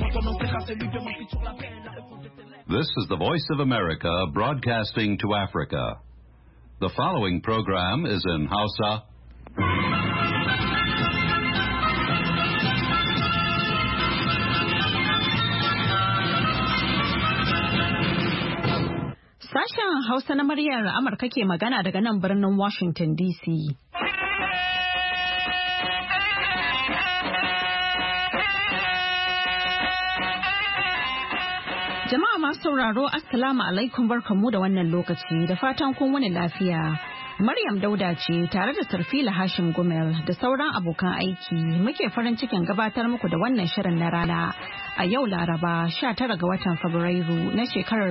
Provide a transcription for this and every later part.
This is the Voice of America broadcasting to Africa. The following program is in Hausa. Sashen Hausa na muryar Amurka ke magana daga nan birnin Washington DC. Jama'a masu sauraro, Assalamu alaikum, barkanmu da wannan lokaci da fatan kun wani lafiya. Maryam Dauda ce tare da Sarfila Hashim Gumel da sauran abokan aiki muke farin cikin gabatar muku da wannan shirin na rana a yau Laraba 19 ga watan Fabrairu na shekarar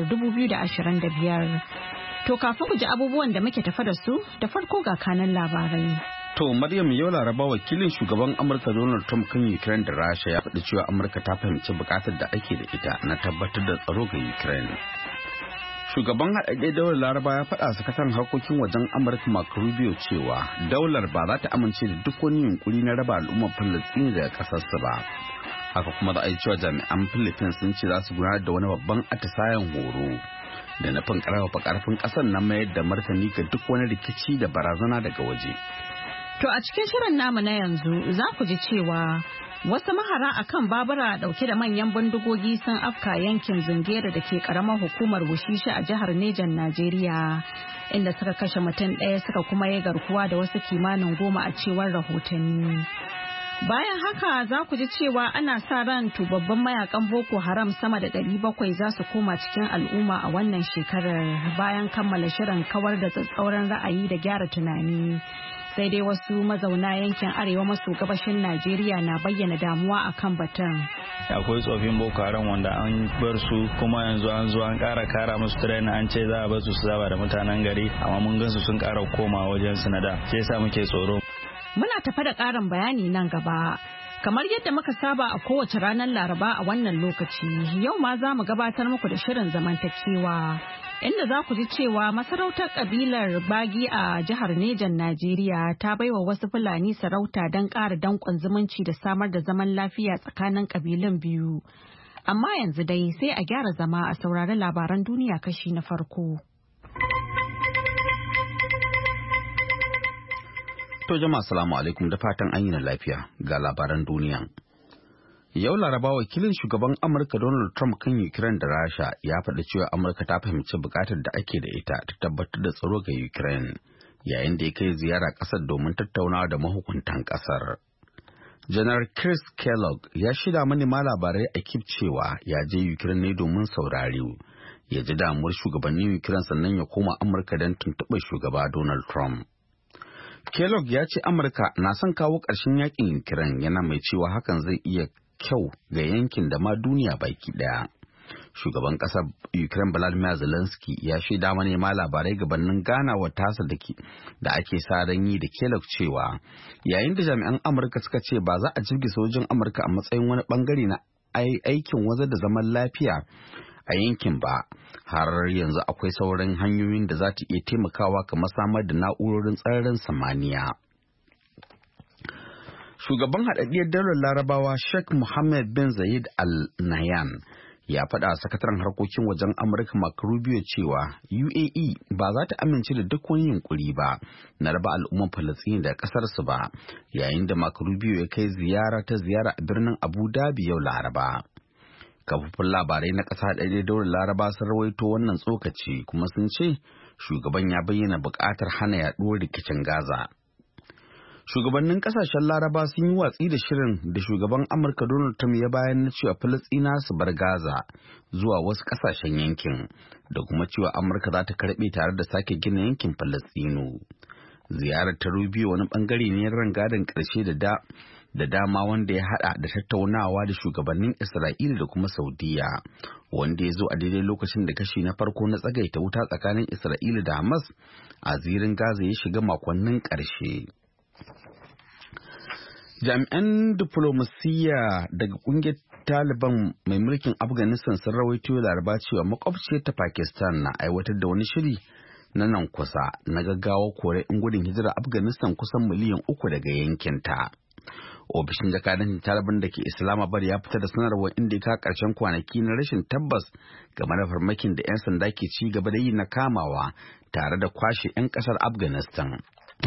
2025. To kafin ku ji abubuwan da muke tafa da su, da farko ga kanan labarai. To Maryam, yau Laraba wakilin shugaban Amurka Donald Trump kan Ukraine da Rasha ya faɗi cewa Amurka ta fahimci buƙatar da ake da ita na tabbatar da tsaro ga Ukraine. Shugaban haɗaɗɗen daular Laraba ya faɗa sakataren harkokin wajen Amurka Marco Rubio cewa daular ba za ta amince da duk wani yunkuri na raba al'ummar Falastini daga ƙasarsu ba. Haka kuma za a yi cewa jami'an Philippines sun ce za su gudanar da wani babban atisayen horo da nufin ƙarfafa ƙarfin ƙasar na mayar da martani ga duk wani rikici da barazana daga waje. To a cikin shirin namu na yanzu za ku ji cewa wasu mahara akan babura dauke da manyan bindigogi sun afka yankin Zungera da ke karamar hukumar Wushishi a jihar Nejan, Najeriya, inda suka kashe mutum ɗaya suka kuma yi garkuwa da wasu kimanin 10 a cewar rahotanni. Bayan haka za ku ji cewa ana sa ran tubabbin mayakan Boko Haram sama da 700 za su koma cikin al'umma a wannan shekarar bayan kammala shirin kawar da tsatsauran ra'ayi da gyara tunani. Sai dai wasu mazauna yankin arewa maso gabashin Najeriya na bayyana damuwa akan batun. Akwai tsofin Boko Haram wanda an bar su kuma yanzu an zo an ƙara kara musu train, an ce za a bar su saba da mutanen gari, amma mun gansu sun ƙara koma wajen su na da. Ke sa muke tsoro. Muna tafa da ƙarin bayani nan gaba. Kamar yadda muka saba a kowace ranar Laraba a wannan lokaci, yau ma za mu gabatar muku da shirin zamantakewa. Inda za ku ji cewa masarautar kabilar Bagi a jihar Nejan, Najeriya ta baiwa wasu Fulani sarauta don ƙara danƙon zumunci da samar da zaman lafiya tsakanin kabilun biyu. Amma yanzu dai sai a gyara zama a saurari labaran duniya kashi na farko. To jama'a salamu alaikum, da fatan an yi na lafiya ga labaran duniya. Yau Laraba wakilin shugaban Amurka Donald Trump kan Ukraine da Rasha ya faɗi cewa Amurka ta fahimci buƙatar da ake da ita ta tabbatar da tsaro ga Ukraine yayin da ya kai ziyara ƙasar domin tattaunawa da mahukuntan ƙasar. Janar Chris Kellogg ya shida manema labarai a Kyiv cewa ya je Ukraine ne domin saurari ya ji damuwar shugabannin Ukraine sannan ya koma Amurka don tuntuɓar shugaba Donald Trump. Kellogg ya ce Amurka na son kawo ƙarshen yakin Ukraine, yana mai cewa hakan zai iya kyau ga yankin da ma duniya baki daya. Shugaban kasar Ukraine Volodymyr Zelensky ya shaida manema labarai gabanin ganawa tasa da ake sa ran yi da Kellogg cewa yayin da jami'an Amurka suka ce ba za a jirgi sojin Amurka a matsayin wani bangare na aikin wanzar da zaman lafiya a yankin ba, har yanzu akwai sauran hanyoyin da za ta iya taimakawa kamar samar da na'urorin tsararin samaniya. Shugaban haɗaɗɗiyar daular Larabawa Sheikh Mohammed bin Zayed Al Nahyan ya faɗa sakataren harkokin wajen Amurka Marco Rubio cewa UAE ba za ta amince da duk wani yunkuri ba na raba al'ummar Falasɗini da ƙasarsu ba, yayin da Marco Rubio ya kai ziyara a birnin Abu Dhabi yau Laraba. Kafofin labarai na ƙasa ɗaya daular Laraba sun rawaito wannan tsokaci kuma sun ce shugaban ya bayyana buƙatar hana yaɗuwar rikicin Gaza. Shugabannin kasashen Laraba sun yi watsi da shirin da shugaban Amurka Donald Trump ya bayan na cewa Falasɗina su bar Gaza zuwa wasu kasashen yankin da kuma cewa Amurka za ta karɓe tare da sake gina yankin Falasɗinu. Ziyarar ta Rubio wani bangare ne rangadin ƙarshe da dama wanda ya hada da tattaunawa da shugabannin Isra'ila da kuma Saudiya, wanda ya zo a daidai lokacin da kashi na farko na tsagaita wuta tsakanin Isra'ila da Hamas a zirin Gaza ya shiga makonnin ƙarshe. Jami'an diflomasiyya daga kungiyar Taliban mai mulkin Afghanistan sun rawaito Laraba cewa makwabciyar ta Pakistan na aiwatar da wani shiri na nan kusa na gaggawa kore in gudun hijira Afghanistan kusan miliyan 3 daga yankinta. Ofishin jakadancin Taliban da ke Islamabad ya fitar da sanarwar inda ya kawo ƙarshen kwanaki na rashin tabbas game da farmakin da 'yan sanda ke ci gaba da yi na kamawa tare da kwashe 'yan ƙasar Afghanistan.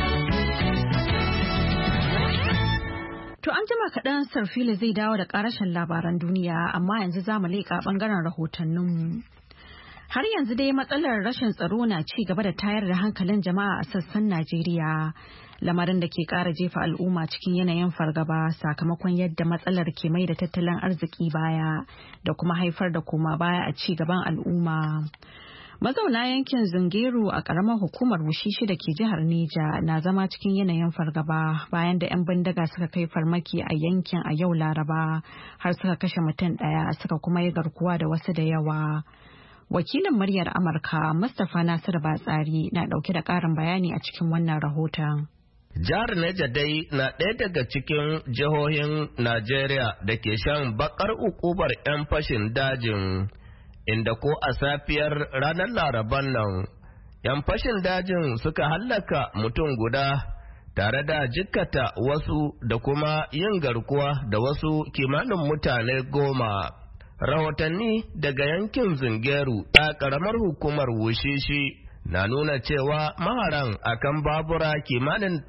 To an jima kaɗan Sarfila zai dawo da ƙarashin labaran duniya, amma yanzu za mu leƙa ɓangaren rahotanninmu. Har yanzu dai matsalar rashin tsaro na ci gaba da tayar da hankalin jama'a a sassan Najeriya. Lamarin da ke ƙara jefa al'umma cikin yanayin fargaba sakamakon yadda matsalar ke mai da tattalin arziki baya da kuma haifar da koma baya a ci gaban al'umma. Mazauna yankin Zungeru a ƙaramar hukumar Wushishi da ke jihar Neja na zama cikin yanayin fargaba bayan da 'yan bindiga suka kai farmaki a yankin a yau Laraba har suka kashe mutum ɗaya suka kuma yi garkuwa da wasu da yawa. Wakilin muryar Amurka Mustapha Nasir Batsari na ɗauke da ƙarin bayani a cikin wannan rahoton. Jihar Neja dai na ɗaya daga cikin jihohin Najeriya da ke shan bakar ukubar 'yan fashin dajin. Inda ko a safiyar ranar Laraban nan, 'yan fashin dajin suka hallaka mutum guda tare da jikkata wasu da kuma yin garkuwa da wasu kimanin mutane 10. Rahotanni daga yankin Zungeru ta ƙaramar hukumar Wushishi na nuna cewa maharan akan babura kimanin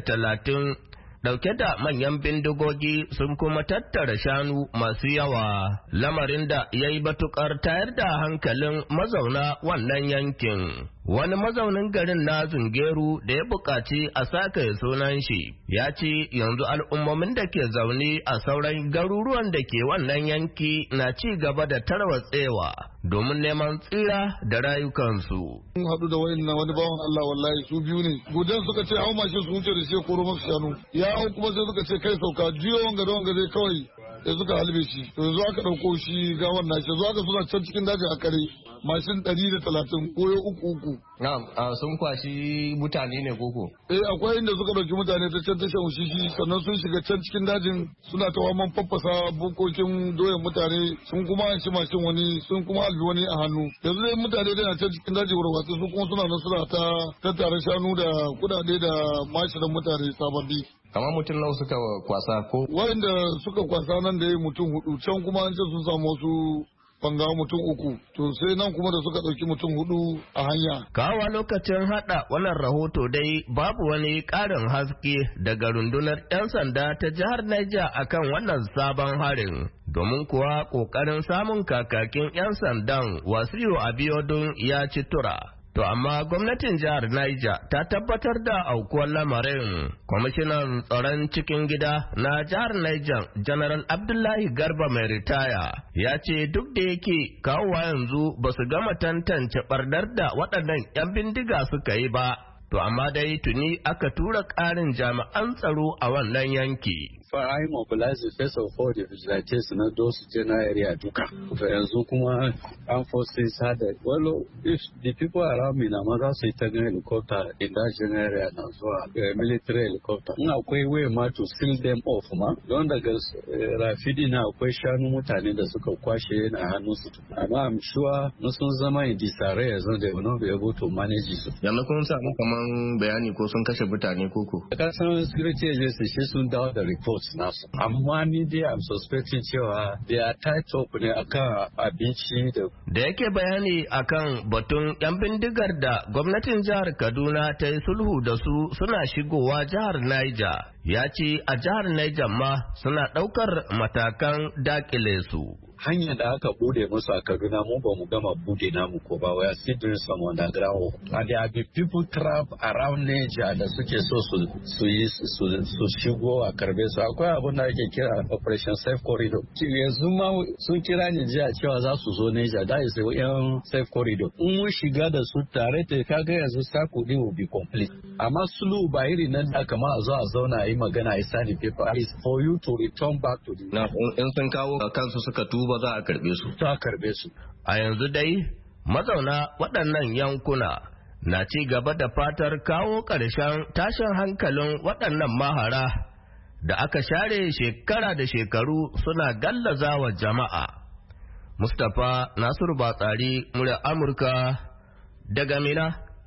130 dauke da manyan bindigogi sun kuma tattara shanu masu yawa, lamarin da ya yi batukar tayar da hankalin mazauna wannan yankin. Wani mazaunin garin na Zungeru da ya buƙaci a saka sunan shi ya ce yanzu al'ummomin da ke zaune a sauran garuruwan da ke wannan yanki na ci gaba da tarwatsewa domin neman tsira da rayukansu. Mun haɗu da wani bawan Allah wallahi su biyu ne. Gudan suka ce hau mashin su wuce da shi koro masu shanu. Ya hau kuma sai suka ce kai sauka jiyo wanga zai kawai da suka halbe shi. To yanzu aka ɗauko shi gawan nashi yanzu aka suna can cikin daji a kare. Mashin 130 koyo uku. Na'am, sun kwashi mutane ne koko? Akwai inda suka ɗauki mutane ta can tashan Wushishi sannan sun shiga can cikin dajin suna ta waman faffasa bukokin doyan mutane sun kuma an ci mashin wani sun kuma halbi wani a hannu. Yanzu dai mutane dai na can cikin daji warwatsu su kuma suna nan suna ta tattara shanu da kudade da mashinan mutane sababbi. Kamar mutum nawa suka kwasa ko? Wanda suka kwasa nan da ya mutum 4 can kuma an ce sun samu wasu bangawa mutum 3 to sai nan kuma da suka ɗauki mutum 4 a hanya. Kawa lokacin hada wannan rahoto dai babu wani ƙarin haske daga rundunar 'yan sanda ta jihar Niger akan wannan sabon harin. Domin kuwa ƙoƙarin samun kakakin 'yan sandan Wasiu Abiodun ya ci tura. To amma gwamnatin jihar Niger ta tabbatar da aukuwar lamarin. Kwamishinan tsaron cikin gida na jihar Niger, General Abdullahi Garba mai ritaya, ya ce duk da yake kawowa yanzu ba su gama tantance ɓarnar da waɗannan 'yan bindiga suka yi ba. To amma dai tuni aka tura ƙarin jami'an tsaro a wannan yanki. I mobilize the first of all the vigilantes na those general area duka. To yanzu kuma armed forces had well, if the people around me na ma za su yi ta gan helicopter in that general area na zuwa military helicopter. In akwai way ma to seal them off ma. Don daga rafidi na akwai shanu mutane da suka kwashe na hannun su. Amma I'm sure na sun zama in disarray yanzu they will not be able to manage su. Yanzu kun samu kaman bayani ko sun kashe mutane koko? Kasan security agency shi sun dawo da report nasu. Amma ni dai am suspecting cewa they are tied up ne akan abinci da. Da yake bayani akan batun 'yan bindigar da gwamnatin jihar Kaduna ta yi sulhu da su suna shigowa jihar Niger, ya ce a jihar Niger ma suna ɗaukar matakan dakile su. Hanyar da aka bude musu a Kaduna mu ba mu gama bude namu ko ba, we are still doing some underground work. And there have been people trapped around Niger da suke so su shigo a karbe su. Akwai abin da ake kira Operation Safe Corridor. Yanzu ma sun kira ni jiya cewa za su zo Niger, that is yan Safe Corridor. In mun shiga da su tare da kaga yanzu sako din will be complete. Amma sulu ba iri nan da kama a zo a zauna a yi magana a sani paper is for you to return back to the. Na in sun kawo kansu suka tuba ba za a karbe su. Ta karbe su. A yanzu dai mazauna waɗannan yankuna na ci gaba da fatar kawo ƙarshen tashin hankalin waɗannan mahara da aka share shekara da shekaru suna gallazawa jama'a. Mustapha Nasiru Batsari, murya Amurka daga Mina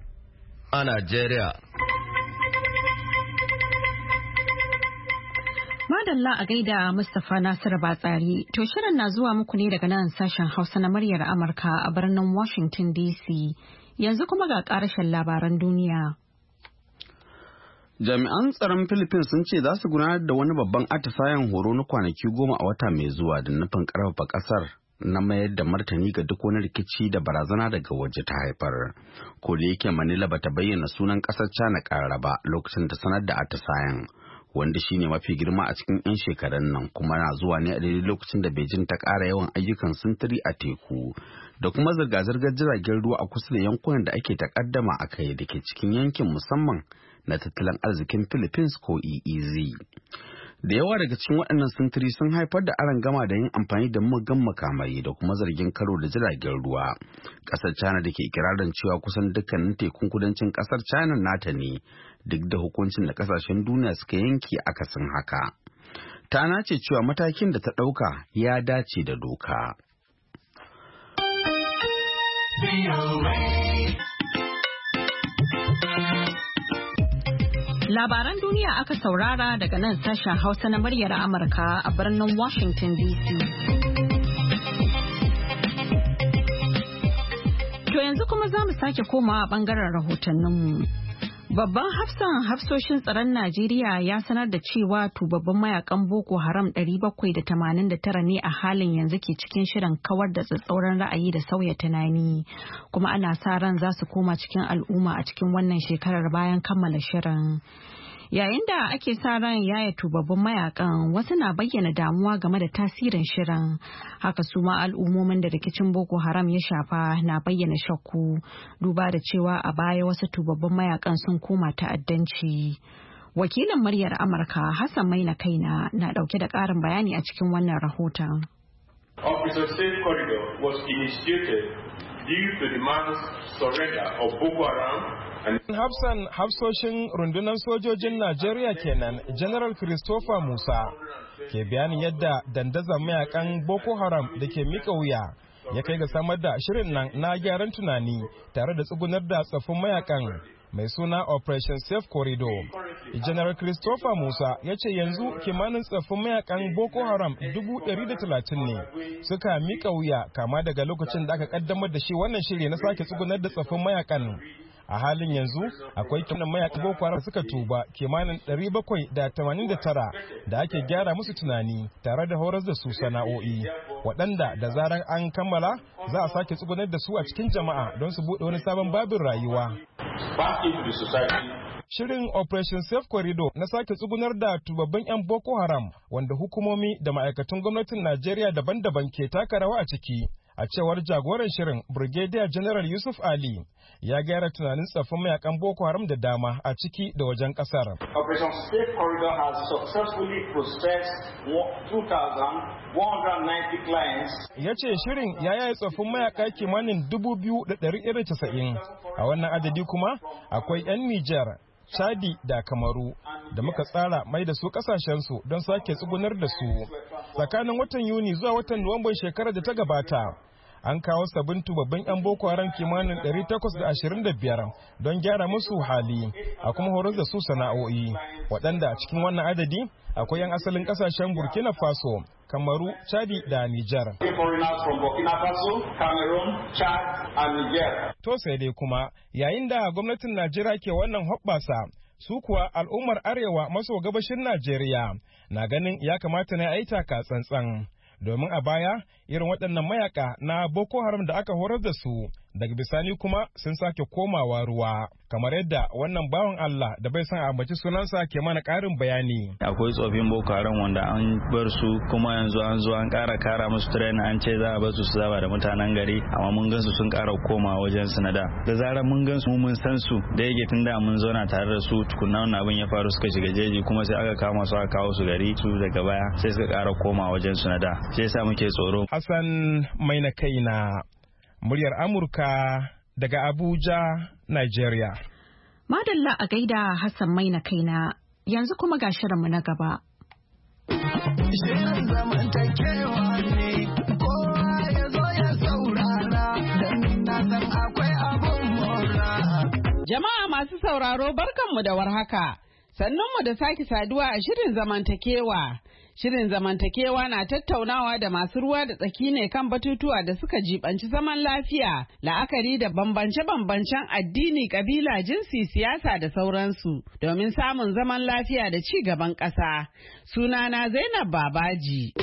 a Najeriya. Madalla a gaida Mustapha Nasiru Batsari. To shirin na zuwa muku ne daga nan sashen Hausa na muryar Amurka a birnin Washington DC. Yanzu kuma ga ƙarashin labaran duniya. Jami'an tsaron Philippines sun ce za su gudanar da wani babban atisayen horo na kwanaki 10 a wata mai zuwa da nufin ƙarfafa ƙasar na mayar da martani ga duk wani rikici da barazana daga waje ta haifar. Ko da yake Manila bata bayyana sunan ƙasar China ƙarara ba lokacin da sanar da atisayen. Wanda shine mafi girma a cikin 'yan shekarun nan kuma na zuwa ne a daidai lokacin da Beijing ta ƙara yawan ayyukan sintiri a teku da kuma zirga-zirgar jiragen ruwa a kusa da yankunan da ake takaddama a kai da ke cikin yankin musamman na tattalin arzikin Philippines ko EEZ. Da yawa daga cikin waɗannan sintiri sun haifar da arangama da yin amfani da muggan makamai da kuma zargin karo da jiragen ruwa. Ƙasar China da ke ikirarin cewa kusan dukkanin tekun kudancin ƙasar China nata ne, duk da hukuncin da ƙasashen duniya suka yanke akasin haka. Ta nace cewa matakin da ta ɗauka ya dace da doka. Labaran duniya aka saurara daga nan sashen Hausa na muryar Amurka a birnin Washington DC. To yanzu kuma za mu sake komawa bangaren rahotanninmu. Babban hafsoshin tsaron Najeriya ya sanar da cewa tubabbin mayakan Boko Haram 789 ne a halin yanzu ke cikin shirin kawar da tsatsauran ra'ayi da sauya tunani, kuma ana sa ran za su koma cikin al'umma a cikin wannan shekarar bayan kammala shirin. Yayin da ake sa ran yaya tubabbin mayakan, wasu na bayyana damuwa game da tasirin shirin. Haka su ma al'ummomin da rikicin Boko Haram ya shafa na bayyana shakku, duba da cewa a baya wasu tubabbin mayakan sun koma ta'addanci. Wakilin muryar Amurka Hassan Maina Kaina na dauke da ƙarin bayani a cikin wannan rahoton. Operation Safe Corridor was initiated due to the mass surrender of Boko Haram. Hafsoshin rundunar sojojin Najeriya kenan, General Christopher Musa, ke bayanin yadda dandazon mayakan Boko Haram da ke mika wuya ya kai ga samar da shirin nan na gyaran tunani tare da tsugunar da tsaffin mayakan mai suna Operation Safe Corridor. General Christopher Musa ya ce yanzu kimanin tsaffin mayakan Boko Haram 130 ne suka mika wuya kama daga lokacin da aka kaddamar da shi wannan shiri na sake tsugunar da tsaffin mayakan. A halin yanzu akwai kimanin mayakan Boko Haram suka tuba kimanin 789 da ake gyara musu tunani tare da horar da su sana'o'i, waɗanda da zarar an kammala za a sake tsugunar da su a cikin jama'a don su buɗe wani sabon babin rayuwa. Shirin Operation Safe Corridor na sake tsugunar da tubabbin 'yan Boko Haram, wanda hukumomi da ma'aikatan gwamnatin Najeriya daban-daban ke taka rawa a ciki. A cewar jagoran shirin, Brigadier General Yusuf Ali, ya gyara tunanin tsaffin mayakan Boko Haram da dama a ciki da wajen kasar. Operation Safe Corridor has successfully processed 2,190 clients. Ya ce shirin ya yaya tsaffin mayaka kimanin 2,190. A wannan adadi kuma akwai 'yan Nijar, Chadi da Kamaru da muka tsara mai da su kasashensu don sake tsugunar da su. Tsakanin watan Yuni zuwa watan Nuwamban shekarar da ta gabata, an kawo sabbin tubabbin 'yan Boko Haram kimanin 825 don gyara musu hali, a kuma horar da su sana'o'i, waɗanda a cikin wannan adadi akwai 'yan asalin ƙasashen Burkina Faso, Kamaru, Chadi da Nijar. To sai dai kuma, yayin da gwamnatin Najeriya ke wannan hoɓɓasa, su kuwa al'ummar arewa maso gabashin Najeriya na ganin ya kamata na yi taka tsantsan, domin a baya irin waɗannan mayaka na Boko Haram da aka horar da su daga bisani kuma sun sake komawa ruwa, kamar yadda wannan bawan Allah da bai san a ambaci sunansa ke mana ƙarin bayani. Akwai tsofin Boko Haram wanda an bar su kuma yanzu an zo an ƙara kara musu train, an ce za a bar su zaba da mutanen gari, amma mun gansu sun ƙara koma wajen su na da zarar mun gansu mun san su da yake tun da mun zauna tare da su tukunna wannan abin ya faru suka shiga jeji kuma sai aka kama su aka kawo su gari su daga baya sai suka ƙara koma wajen su na da, sai yasa muke tsoro. Hassan Maina Kaina, muryar Amurka daga Abuja, Nigeria. Madalla a gaida Hassan Maina Kaina, yanzu kuma ga shirinmu na gaba. Shirin zamantakewa ne, kowa ya zo ya saurara, don na san akwai abun mora. Jama'a masu sauraro barkanmu da warhaka, sannunmu da sake saduwa a shirin zamantakewa. Shirin zamantakewa na tattaunawa da masu ruwa da tsaki ne kan batutuwa da suka jibanci zaman lafiya, la'akari da bambance-bambancen addini, kabila, jinsi, siyasa da sauransu domin samun zaman lafiya da ci gaban ƙasa. Sunana Zainab Babaji.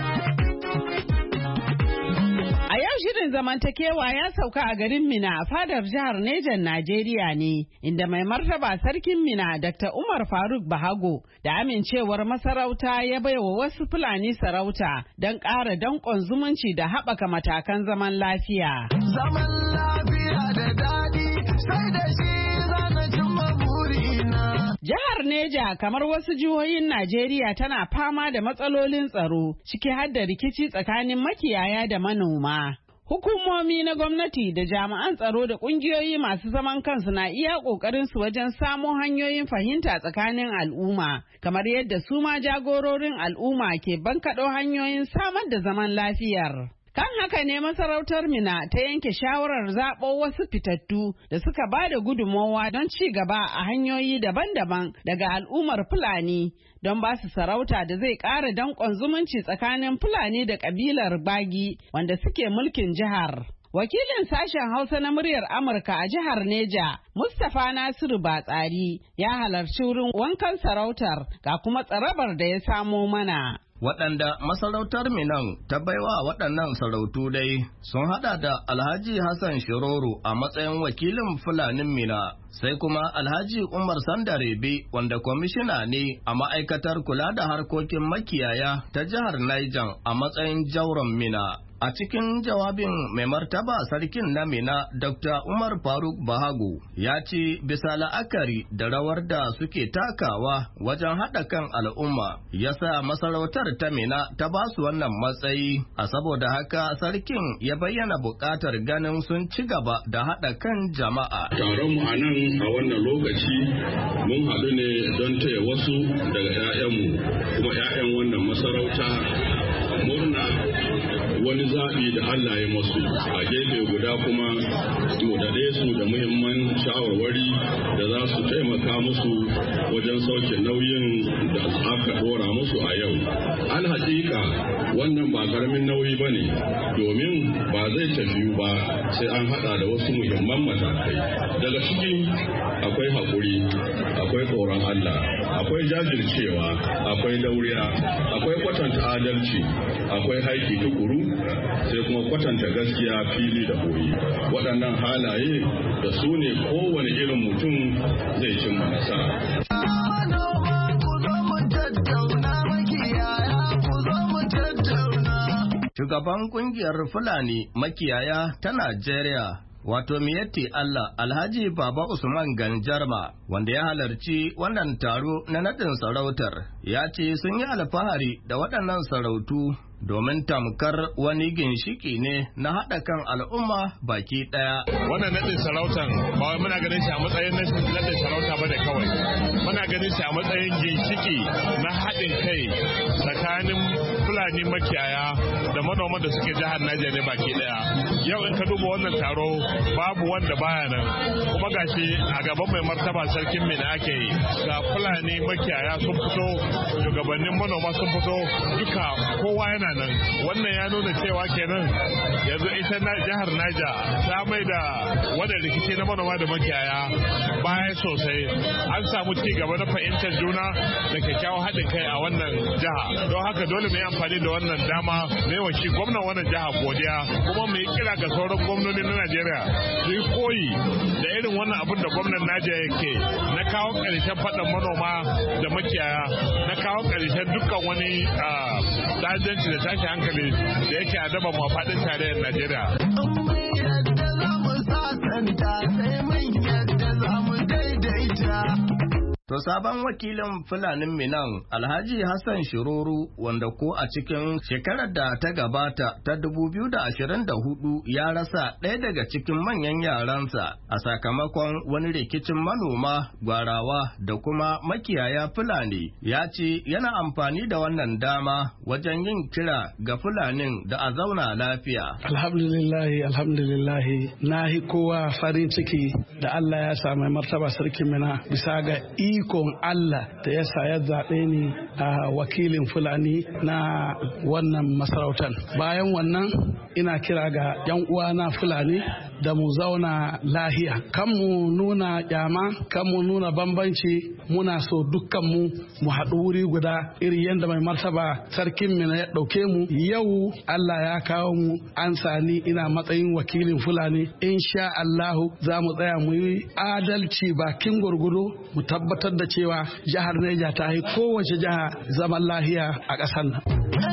A yau shirin zamantakewa ya sauka a garin Mina a fadar jihar Nejan Najeriya ne, inda mai martaba sarkin Mina Dr. Umar Faruk Bahago da amincewar masarauta ya baiwa wasu Fulani sarauta don ƙara danƙon zumunci da haɓaka matakan zaman lafiya. Zaman lafiya da daɗi sai da shi zana cimma burina. Jihar Neja kamar wasu jihohin Najeriya tana fama da matsalolin tsaro, ciki har da rikici tsakanin makiyaya da manoma. Hukumomi na gwamnati da jami'an tsaro da ƙungiyoyi masu zaman kansu na iya ƙoƙarinsu wajen samo hanyoyin fahimta tsakanin al'umma, kamar yadda su ma jagororin al'umma ke bankaɗo hanyoyin samar da zaman lafiyar. Kan haka ne masarautar Mina ta yanke shawarar zaɓo wasu fitattu da suka ba da gudunmawa don ci gaba a hanyoyi daban-daban daga al'ummar Fulani don ba su sarauta da zai ƙara danƙon zumunci tsakanin Fulani da ƙabilar Bagi wanda suke mulkin jihar. Wakilin sashen Hausa na muryar Amurka a jihar Neja, Mustapha Nasiru Batsari, ya halarci wurin wankan sarautar ga kuma tsarabar da ya samo mana. Waɗanda masarautar Minan ta baiwa waɗannan sarautu dai sun haɗa da Alhaji Hassan Shiroro a matsayin wakilin Fulanin Mina, sai kuma Alhaji Umar Sandarebe wanda kwamishina ne a ma'aikatar kula da harkokin makiyaya ta jihar Niger a matsayin jauron Mina. A cikin jawabin mai martaba sarkin na Mina, Dr. Umar Faruk Bahago ya ce bisa la'akari da rawar da suke takawa wajen haɗa kan al'umma ya sa masarautar ta Mina ta ba su wannan matsayi, a saboda haka sarkin ya bayyana buƙatar ganin sun ci gaba da haɗa kan jama'a. Taronmu a nan a wannan lokaci mun haɗu ne don taya wasu daga 'ya'yanmu kuma 'ya'yan wannan masarauta murna wani zaɓi da Allah ya masu, a gefe guda kuma mu dade su da muhimman shawarwari da za su taimaka musu wajen sauke nauyin da aka ɗora musu a yau. Al haƙiƙa wannan ba ƙaramin nauyi ba ne, domin ba zai tafiyu ba sai an haɗa da wasu muhimman matakai. Daga ciki akwai haƙuri, akwai tsoron Allah, akwai jajircewa, akwai dauriya, akwai kwatanta adalci, akwai haiki tukuru, sai kuma kwatanta gaskiya fili da koyi. Waɗannan halaye da su ne kowane irin mutum zai cimma nasara. Shugaban kungiyar Fulani makiyaya ta Najeriya wato Miyatti Allah Alhaji Baba Usman Ganjarma wanda ya halarci wannan taro na naɗin sarautar ya ce sun yi alfahari da waɗannan sarautu domin tamkar wani ginshiki ne na haɗa kan al'umma baki ɗaya. Wannan naɗin sarautar ba wai muna ganin shi a matsayin naɗin sarauta ba da kawai. Muna ganin shi a matsayin ginshiki na haɗin kai tsakanin Fulani makiyaya da manoman da suke jihar Niger ne baki ɗaya. Yau in ka duba wannan taro babu wanda baya nan, kuma gashi a gaban mai martaba sarkin Mina ake yi. Ga Fulani makiyaya sun fito, shugabannin manoma sun fito, duka kowa yana nan. Wannan ya nuna cewa kenan yanzu ita jihar Niger ta mai da wannan rikici na manoma da makiyaya baya sosai. An samu ci gaba na fahimtar juna da kyakkyawan haɗin kai a wannan jiha. Don haka dole mu yi amfani da wannan dama ne wa shi gwamnan wannan jiha godiya, kuma mu yi kira ga sauran gwamnoni na Najeriya su yi koyi da irin wannan abin da gwamnan Najeriya yake na kawo ƙarshen faɗan manoma da makiyaya, na kawo ƙarshen dukkan wani dajanci da tashi hankali da yake adaba mu a faɗin tarayyar Najeriya. To sabon wakilin Fulanin Minan Alhaji Hassan Shiroro wanda ko a cikin shekarar da ta gabata ta 2024 ya rasa ɗaya daga cikin manyan yaransa a sakamakon wani rikicin manoma, gwarawa da kuma makiyaya Fulani, ya ce yana amfani da wannan dama wajen yin kira ga Fulanin da a zauna lafiya. Alhamdulillahi na kowa farin ciki da Allah ya sami martaba sarkin Mina bisa ga ikon Allah da ya sa ya zaɓe ni a wakilin Fulani na wannan masarautar. Bayan wannan ina kira ga 'yan uwana Fulani da mu zauna lahiya, kan mu nuna kyama, kan mu nuna bambanci. Muna so dukkan mu haɗu wuri guda iri yadda mai martaba sarkin Minna ya ɗauke mu. Yau Allah ya kawo mu an sani ina matsayin wakilin Fulani. Insha Allahu za mu tsaya mu yi adalci bakin gurgudu mu tabbatar da cewa jihar Neja ta yi kowace jiha zaman lahiya a ƙasar nan.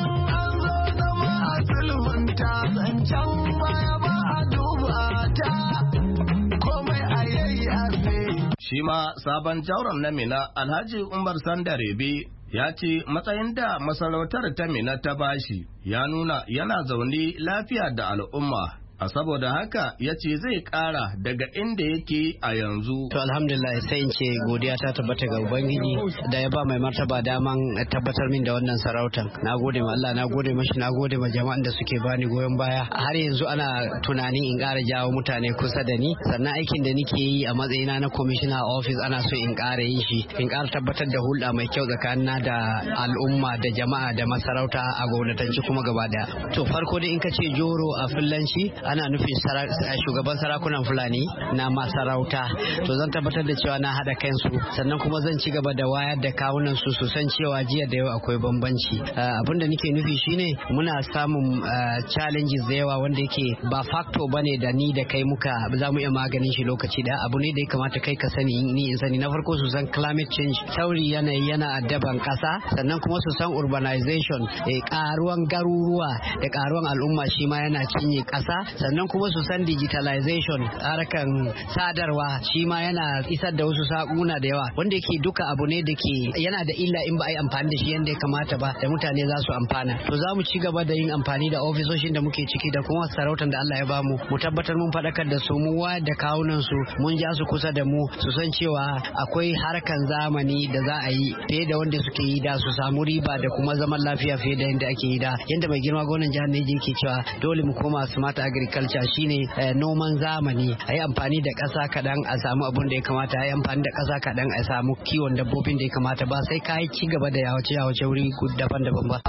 Shi ma sabon jauron na Minna Alhaji Umar Sandarebe ya ce matsayin da masarautar ta Minna ta bashi ya nuna yana zaune lafiya da al'umma. A saboda haka ya ce zai kara daga inda yake a yanzu. To alhamdulillah sai in ce godiya ta tabbata ga Ubangiji da ya ba mai martaba daman tabbatar min da wannan sarautan. Na gode ma Allah, na gode mashi, na gode ma jama'an da suke bani goyon baya. Har yanzu ana tunanin in ƙara jawo mutane kusa da ni. Sannan aikin da nake yi a matsayina na commissioner office ana so in ƙara yin shi, in ƙara tabbatar da hulɗa mai kyau tsakanina da al'umma da jama'a da masarauta a gwamnatanci kuma gaba daya. To farko dai in ka ce Joro a Fulanci ana nufin shugaban sarakunan Fulani na masarauta. To zan tabbatar da cewa na haɗa kansu, sannan kuma zan ci gaba da wayar da kawunan su san cewa jiya da yau akwai bambanci. Abin da nake nufi shine muna samun challenges da yawa wanda yake ba factor bane da ni da kai muka za mu iya maganin shi lokaci da abu ne da ya kamata kai ka sani ni in sani. Na farko su san climate change, sauri yanayi yana addaban ƙasa, sannan kuma su san urbanization, ƙaruwan garuruwa da ƙaruwan al'umma shi ma yana cinye ƙasa, sannan kuma su san digitalization, harkan sadarwa shi ma yana isar da wasu sakuna da yawa wanda yake duka abu ne da ke yana da illa in ba a yi amfani da shi yadda ya kamata ba da mutane za su amfana. To za mu ci gaba da yin amfani da ofisoshin da muke ciki da kuma sarautar da Allah ya bamu, mu tabbatar mun faɗakar da su, mun wayar da kawunan su, mun ja su kusa da mu su san cewa akwai harkan zamani da za a yi fiye da wanda suke yi da, su samu riba da kuma zaman lafiya fiye da yadda ake yi da. Yadda mai girma gwamnan jihar Neja yake cewa dole mu koma smart agriculture, shine noman zamani, a yi amfani da ƙasa kaɗan a samu abin da ya kamata, a yi amfani da ƙasa kaɗan a samu kiwon dabbobin da ya kamata, ba sai ka yi ci gaba da yawace wuri daban-daban ba.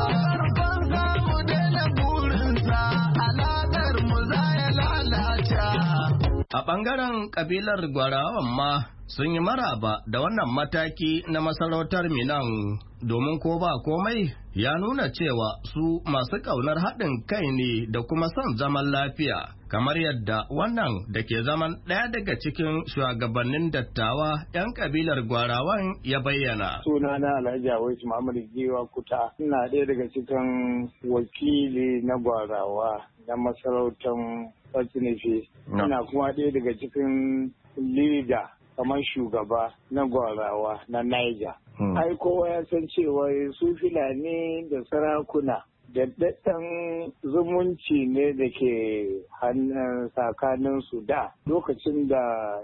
A ɓangaren ƙabilar Gwarawan ma sun yi maraba da wannan mataki na masarautar Minnan, domin ko ba komai ya nuna cewa su masu ƙaunar haɗin kai ne da kuma son zaman lafiya, kamar yadda wannan da ke zaman ɗaya daga cikin shugabannin dattawa 'yan ƙabilar Gwarawan ya bayyana. Sunana Alhaji Awaisu Muhammadu Giwa Kuta, ina ɗaya daga cikin wakili na Gwarawa na masarautar Fatsinife. Ina kuma ɗaya daga cikin leader kamar shugaba na Gwarawa na Niger. Ai kowa ya san cewa su Fulani da sarakuna da daɗin zumunci ne da ke tsakanin su da lokacin da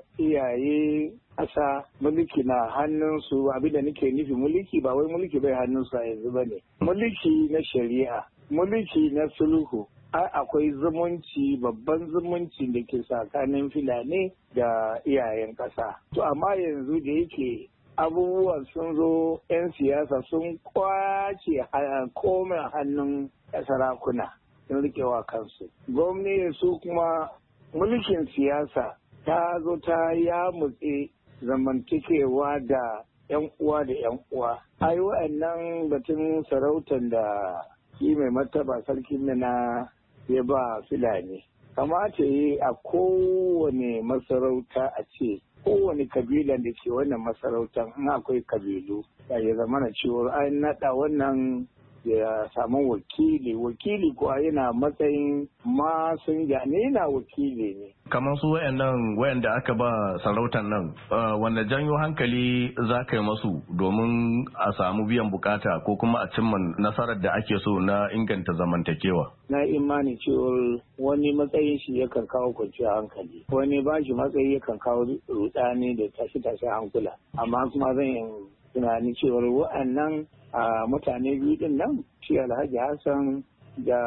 iyaye ƙasa mulki na hannunsu. Abin da nake nufi mulki ba wai mulki bai hannunsu a yanzu ba ne. Mulki na shari'a, mulki na sulhu. Akwai zumunci, babban zumunci da ke tsakanin Fulani da iyayen ƙasa. To amma yanzu da yake abubuwan sun zo 'yan siyasa sun kwace komai hannun sarakuna sun rikewa kansu. Gwamnati su kuma mulkin siyasa ta zo ta yamutse zamantakewa da 'yan uwa da 'yan uwa. Ai wa'annan batun sarautar da shi mai martaba sarkin Minna ya ba Fulani. Kamata yi a kowane masarauta a ce kowane kabila da ke wannan masarautar in akwai kabilu ya zama na cewa an naɗa wannan ya samu wakili kuwa yana matsayin masinja ne, yana wakili ne. Kamar su wayanda aka ba sarautar nan wanda janyo hankali za ka yi masu domin a samu biyan bukata ko kuma a cimma nasarar da ake so na inganta zamantakewa. Na imani cewar wani matsayin shi yakan kawo kwanciyar hankali, wani ba shi matsayi yakan kawo rudani da tashi hankula, amma kuma zan yi tunani cewar wa'annan mutane biyu din nan, shi Alhaji Hassan da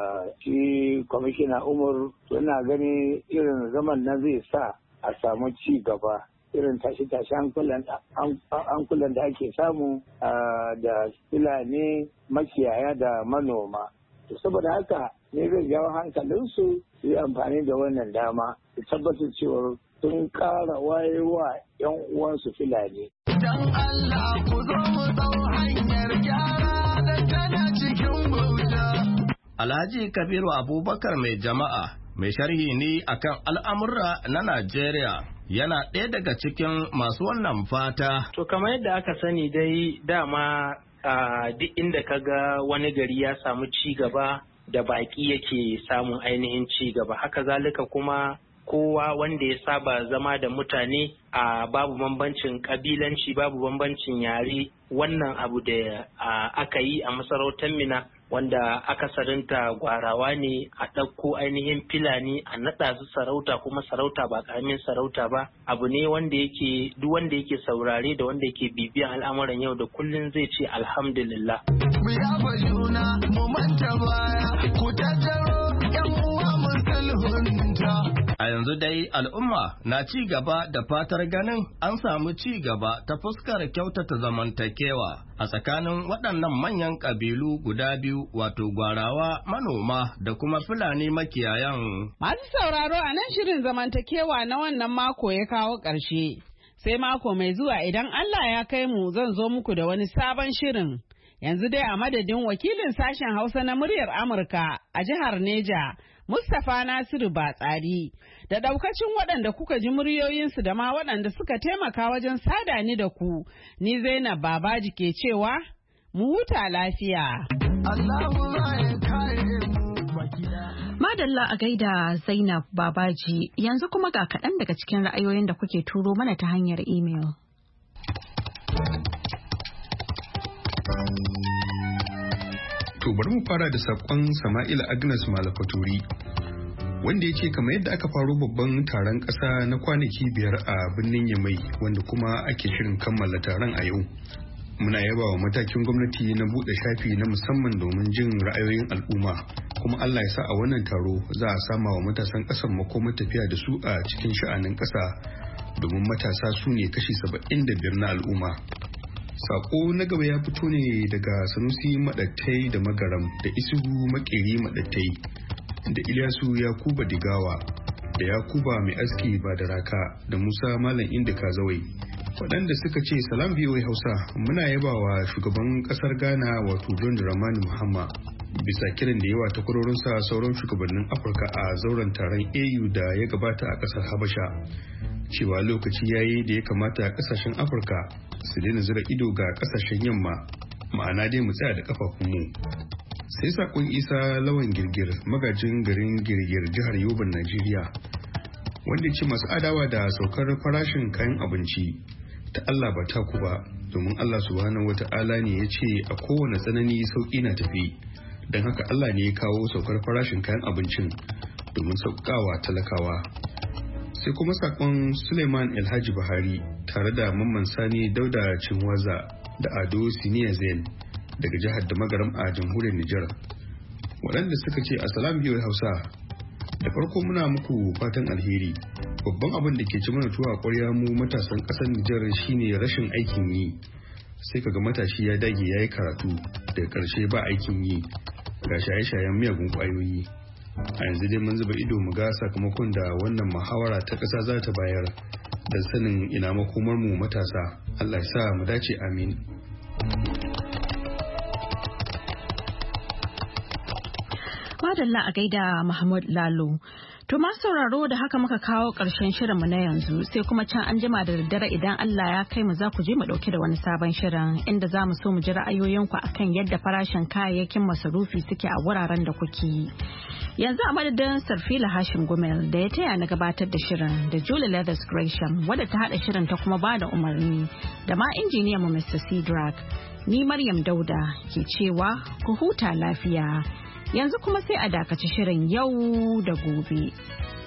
shi kwamishina Umar, suna gani irin zaman nan zai sa a samu ci gaba irin tashi-tashi hankulan da ake samu da Fulani makiyaya da manoma. Saboda haka ne zai jawo hankalinsu su yi amfani da wannan dama su tabbatar cewa sun ƙara wayewa 'yan uwansu Fulani. Dan Allah ku zo mu dau hanyar gyara da tana cikin bauta. Alhaji Kabiru Abubakar mai jama'a mai sharhi ne akan al'amurra na Najeriya yana ɗaya daga cikin masu wannan fata. To kamar yadda aka sani dai dama duk inda ka ga wani gari ya samu ci gaba da baƙi yake samun ainihin ci gaba. Haka zalika kuma kowa wanda ya saba zama da mutane a babu bambancin kabilanci babu bambancin yare wannan abu da aka yi a masarautar Mina wanda akasarinta gwarawa ne a ɗauko ainihin Fulani a naɗa su sarauta kuma sarauta ba ƙaramin sarauta ba abu ne wanda yake duk wanda yake saurare da wanda yake bibiyan al'amuran yau da kullun zai ce alhamdulillah. Mu yafa juna mu manta baya ku tattaro yan uwa mu sulhunta. A yanzu dai al'umma na ci gaba da fatar ganin an samu ci gaba ta fuskar kyautata zamantakewa a tsakanin waɗannan manyan ƙabilu guda biyu wato gwarawa manoma da kuma Fulani makiyayan. Masu sauraro a nan shirin zamantakewa na wannan mako ya kawo ƙarshe. Sai mako mai zuwa idan Allah ya kai mu zan zo muku da wani sabon shirin. Yanzu dai a madadin wakilin sashen Hausa na muryar Amurka a jihar Neja, Mustapha Nasiru Batsari, da ɗaukacin waɗanda kuka ji muryoyinsu da ma waɗanda suka taimaka wajen sada ni da ku, ni Zainab Babaji ke cewa, mu huta lafiya. Madalla a gaida Zainab Babaji, yanzu kuma ga kaɗan daga cikin ra'ayoyin da kuke turo mana ta hanyar imel. To bari mu fara da saƙon Sama'ila Agnes Malafaturi, wanda ya ce kamar yadda aka faro babban taron ƙasa na kwanaki 5 a birnin Yamai wanda kuma ake shirin kammala taron a yau. Muna yaba wa matakin gwamnati na buɗe shafi na musamman domin jin ra'ayoyin al'umma, kuma Allah ya sa a wannan taro za a sama wa matasan ƙasar makomar tafiya da su a cikin sha'anin ƙasa, domin matasa su ne kashi 75 na al'umma. Sako na gaba ya fito ne daga Sanusi Maɗattai da Magaram da Isuhu Makeri Maɗattai da Ilyasu Yakuba Digawa da Yakuba Mai Aski Badaraka da Musa Malam Inda Kazawai, waɗanda suka ce salam biyoyi Hausa, muna yaba wa shugaban ƙasar Ghana wato John Dramani Mahama bisa kiran da yawa ta kwarorinsa sauran shugabannin Afirka a zauren taron AU da ya gabata a ƙasar Habasha, cewa lokaci yayi da ya kamata ƙasashen Afirka su daina zira ido ga ƙasashen yamma, ma'ana dai mu tsaya da kafafunmu. Sai sakon Isa Lawan Girgir, magajin garin Girgir jihar Yoban Najeriya, wanda ce masu adawa da saukar farashin kayan abinci ta Allah ba taku ba, domin Allah subhanahu wata'ala ne ya ce a kowane tsanani sauƙi na tafi, don haka Allah ne ya kawo saukar farashin kayan abincin domin sauƙawa talakawa. Sai kuma sakon Suleiman Alhaji Buhari tare da Mamman Sani Dauda Cinwaza da Ado Siniya Zain daga jihar da Magaram a jamhuriyar Nijar, waɗanda suka ce assalam biyu Hausa, da farko muna muku fatan alheri. Babban abin da ke ci mana tuwa ƙwarya mu matasan ƙasar Nijar shine rashin aikin yi. Sai kaga matashi ya dage yayi karatu, daga ƙarshe ba aikin yi, ga shaye-shayen miyagun ƙwayoyi. A yanzu dai mun zuba ido mu ga sakamakon da wannan muhawara ta ƙasa za ta bayar, don sanin ina makomar mu matasa. Allah ya sa mu dace, amin. Madalla a gaida Mahmud Lalo. To masu sauraro da haka muka kawo ƙarshen shirinmu na yanzu, sai kuma can an jima da daddare idan Allah ya kai mu za ku je mu ɗauke da wani sabon shirin inda za mu so mu ji ra'ayoyinku akan yadda farashin kayayyakin masarufi suke a wuraren da kuke yi. Yanzu a madadin Sarfila Hashim Gumel da ya taya na gabatar da shirin da Julie Leathers Gresham wadda ta haɗa shirin ta kuma ba da umarni da ma injiniyan mu Mr. Cedric. Ni Maryam Dauda ke cewa ku huta lafiya. Yanzu kuma sai a dakaci shirin yau da gobe.